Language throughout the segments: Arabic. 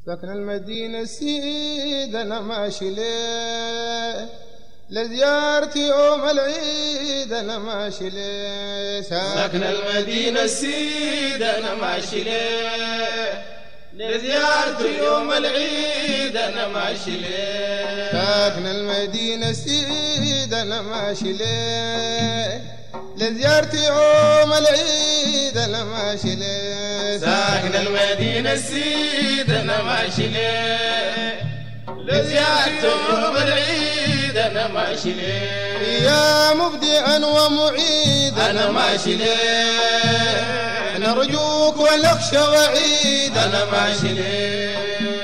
ساكن المدينة السيد أنا ماشي ليه لزيارتي يوم العيد أنا ماشي ليه ساكن المدينة السيد أنا ماشي ليه لزيارتي يوم العيد أنا ماشي ليه ساكن المدينة السيد أنا ماشي ليه لزيارتي يوم العيد أنا ماشي ليه ساكن المدينة السيد أنا ماشي ليه لزيارتي يوم العيد أنا ماشي ليه يا مبدئا ومعيد أنا ماشي ليه نرجوك ونخشى وعيد أنا ماشي ليه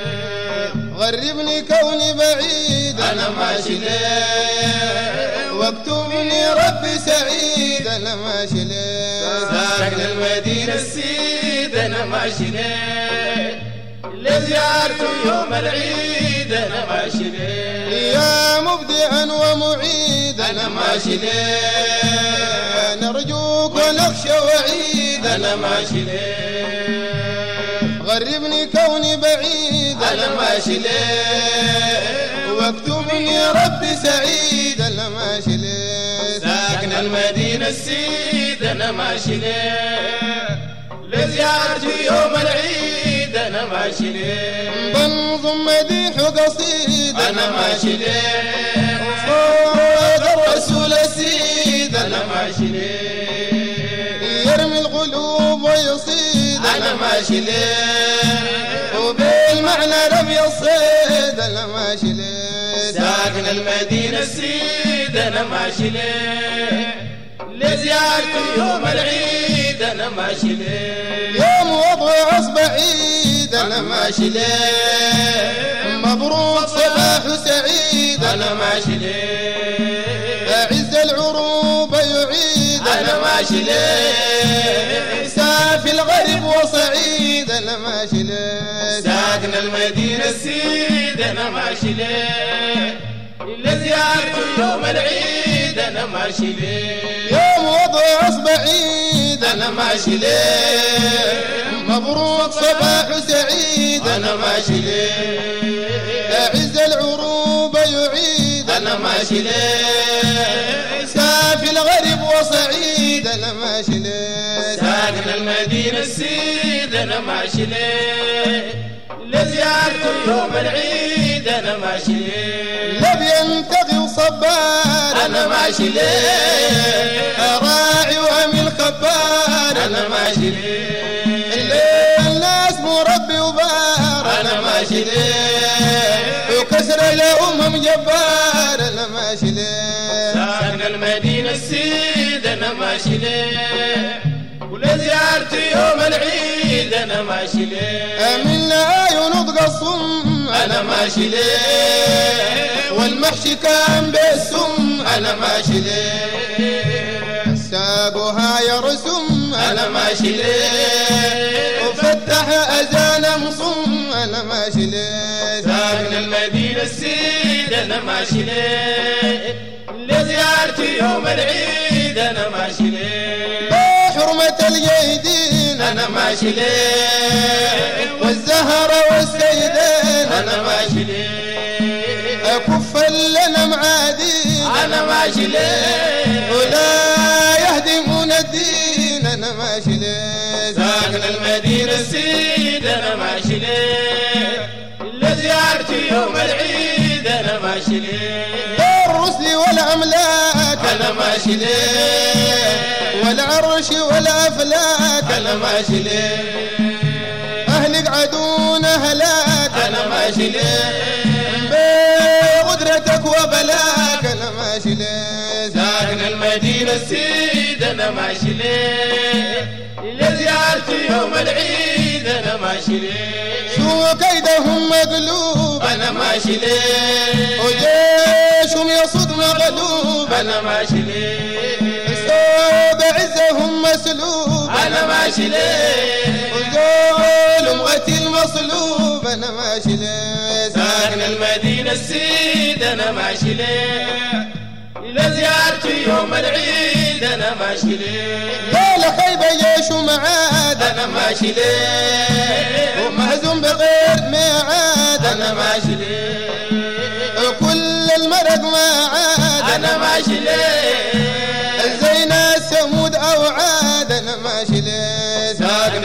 غربني كوني بعيد أنا ماشي ليه واكتبني ربي سعيد أنا ماشي ليه ساكن المدينة السيد أنا ماشي ليه لزيارته يوم العيد أنا ماشي ليه يا مبدئا ومعيد أنا ماشي ليه نرجوك ونخشى وعيد أنا ماشي ليه غربني كوني بعيد أنا ماشي ليه واكتبني ربي سعيد أنا ماشي ليه ساكن المدينة السيد أنا ماشي ليه لزيارتي يوم العيد أنا ماشي ليه بنظم مديح قصيد أنا ماشي ليه وفوق الرسول السيد أنا ماشي ليه يرمي القلوب ويصيد أنا ماشي ليه وبالمعنى لم يصيد أنا ماشي ليه ساكن المدينة السيد أنا ماشي ليه لزيارتي يوم العيد أنا ماشي ليه يوم وضع أصبعيد أنا ماشي ليه مبروك صباح سعيد أنا ماشي ليه أعز العروب يعيد أنا ماشي ليه سافي الغرب وصعيد أنا ماشي ليه ساكن المدينة السيد أنا ماشي ليه لزيارتي يوم العيد أنا ماشي ليه يوم وضع أصبعيد أنا ماشي ليه مبروك صباح سعيد أنا ماشي ليه أعز العروب يعيد أنا ماشي ليه سافي الغرب وصعيد أنا ماشي ليه ساكن المدينة السيد أنا ماشي ليه لزيارتي يوم العيد أنا ماشي ليه لب ينتقي وصبار أنا ماشي ليه راعي وأميل خبار أنا ماشي ليه الناس مربي وبار أنا ماشي ليه وكسر الأمم جبار أنا ماشي ليه ساكن المدينة السيد أنا ماشي ليه ولزيارتي يوم العيد أنا ماشي ليه من عيون نطق الصم أنا ماشي ليه والمحشي كان بالسم أنا ماشي ليه ساقها يرسم أنا ماشي ليه وفتح أذان مصم أنا ماشي ليه ساكن المدينة السيد أنا ماشي ليه لزيارتي يوم العيد أنا ماشي ليه حرمة الجيدين أنا ماشي ليه والزهرة والسيدين أنا ماشي ليه أكف لنا معادين أنا ماشي ليه ولا يهدمون الدين أنا ماشي ليه ساكن المدينة السيد أنا ماشي ليه لزيارتي يوم العيد أنا ماشي ليه الرسل والأملاك أنا ماشي ليه والعرش والأفلاك أنا ماشي ليه أهلك عدونا هلاك أنا ماشي ليه بقدرتك وبلاك أنا ماشي ليه ساكن المدينة السيد أنا ماشي ليه لزيارتي يوم العيد أنا ماشي ليه شو كيدهم مقلوب أنا ماشي ليه وجيشهم يصد مغلوب أنا ماشي ليه صوب عزهم مسلوب أنا ماشي ليه وظلم قتل مصلوب أنا ماشي ليه ساكن المدينة السيد أنا ماشي ليه لزيارتي يوم العيد أنا ماشي ليه يا لخيبة جيش معاد أنا ماشي ليه ومهزوم بغير ميعاد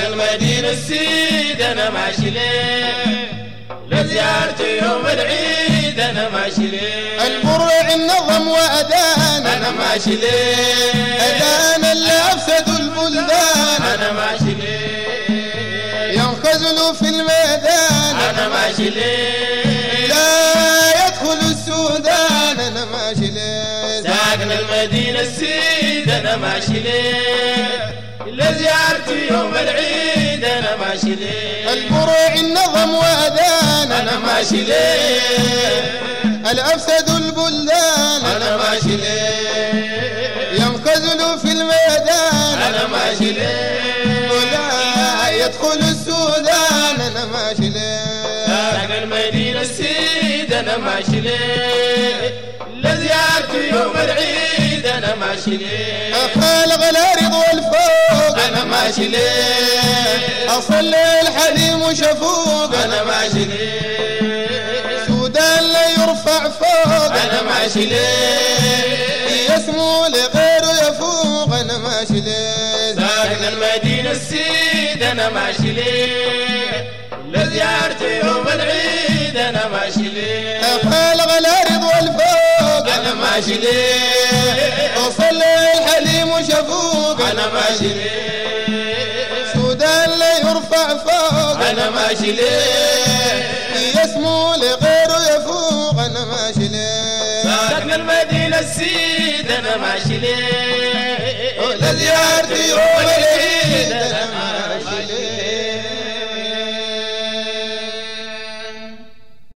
المدينة السيد أنا ماشي ليه لزيارتي يوم العيد أنا ماشي ليه البرع النظم وأذان أنا ماشي ليه أذان اللي أفسدوا البلدان أنا ماشي ليه ينخزلوا في الميدان أنا ماشي ليه لا يدخل السودان أنا ماشي ليه ساكن المدينة السيد أنا ماشي ليه لزيارتي يوم العيد أنا ماشي ليه البرع النظم وأذان أنا ماشي ليه الأفسد البلدان أنا ماشي ليه ينخزلوا في الميدان أنا ماشي ليه ولا يدخل السودان أنا ماشي ليه ساكن المدينة السيد أنا ماشي ليه لزيارتي يوم العيد أنا ماشي ليه خالق الأرض والفوق أنا ماشي ليه أصلي الحليم وشفوق أنا ماشي ليه سودان لا يرفع فوق أنا ماشي ليه يسمو لغيره يفوق أنا ماشي ليه ساكن المدينة السيد أنا ماشي ليه لزيارتي يوم العيد أنا ماشي ليه خالق الأرض والفوق أنا ماشي ليه أصلي الحليم وشفوق أنا ماشي ليه سودان لا يرفع فوق أنا ماشي ليه يسمو لغيره يفوق أنا ماشي ليه ساكن المدينة السيد أنا ماشي ليه لزيارتي يوم العيد